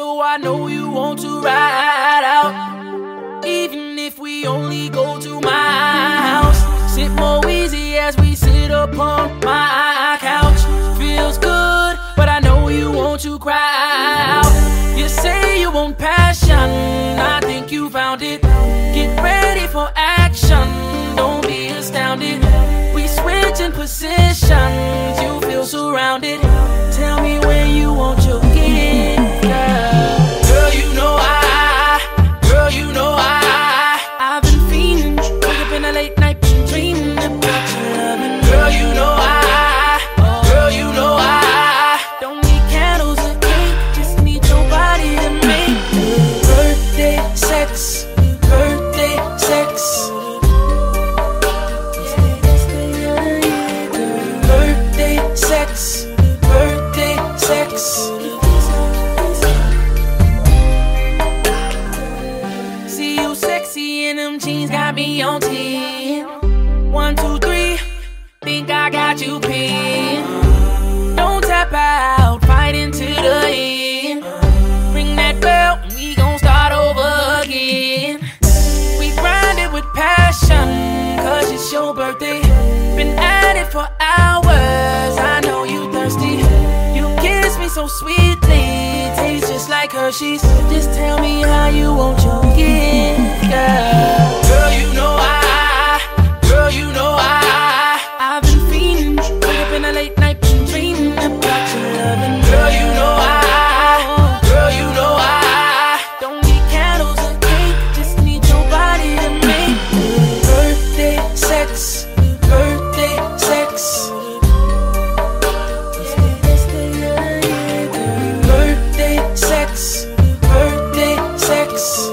so I know you want to ride out. Even if we only go to my house, sit more easy as we sit upon my couch. Feels good, but I know you want to cry out. You say you want passion, I think you found it. Get ready for action, don't be astounded. We switching positions, you feel surrounded. Tell me where you want your gift, girl. Girl, you know I've been fiending. Wake up in the late night, been dreaming about your loving. Girl, you know I don't need candles or cake, just need your body to make birthday sex, birthday sex. Birthday sex, birthday sex. See you sexy in them jeans, got me on 10. 1, 2, 3, think I got you pinned. Don't tap out, fight into the end. Ring that bell, and we gon' start over again. We grind it with passion, cause it's your birthday. Been at it for hours, I know you thirsty. You kiss me so sweetly, tastes just like Hershey's. Just tell me how you want your gift, girl. Girl, you know I've been fiending. Wake up in the late night, been dreaming about your loving. Girl, you know I don't need candles or cake, just need your body to make birthday sex, birthday sex. Birthday sex, birthday sex.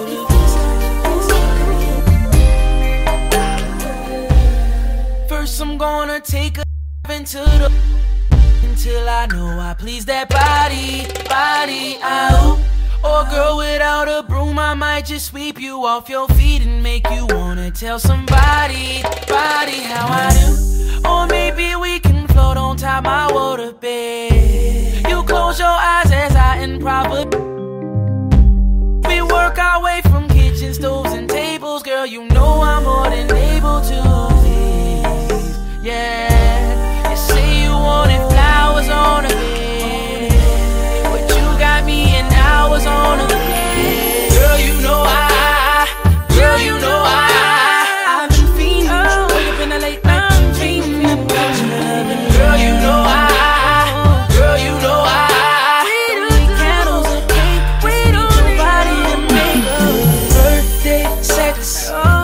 First I'm gonna take a into the until I know I please that body out. Or girl, without a broom, I might just sweep you off your feet and make you wanna tell somebody how I do. Or maybe we can float on top my water bed. You close your eyes as I improv. We work our way from kitchen stoves and tables. Girl, you know I'm more than able to please. Yeah, you say you wanted flowers on a bed, but you got me in hours on a bed. Girl, you know I've been fiending. Wake up in the late night, dreaming about your loving. Girl, you know I don't need candles or cake, just need your body to make birthday sex.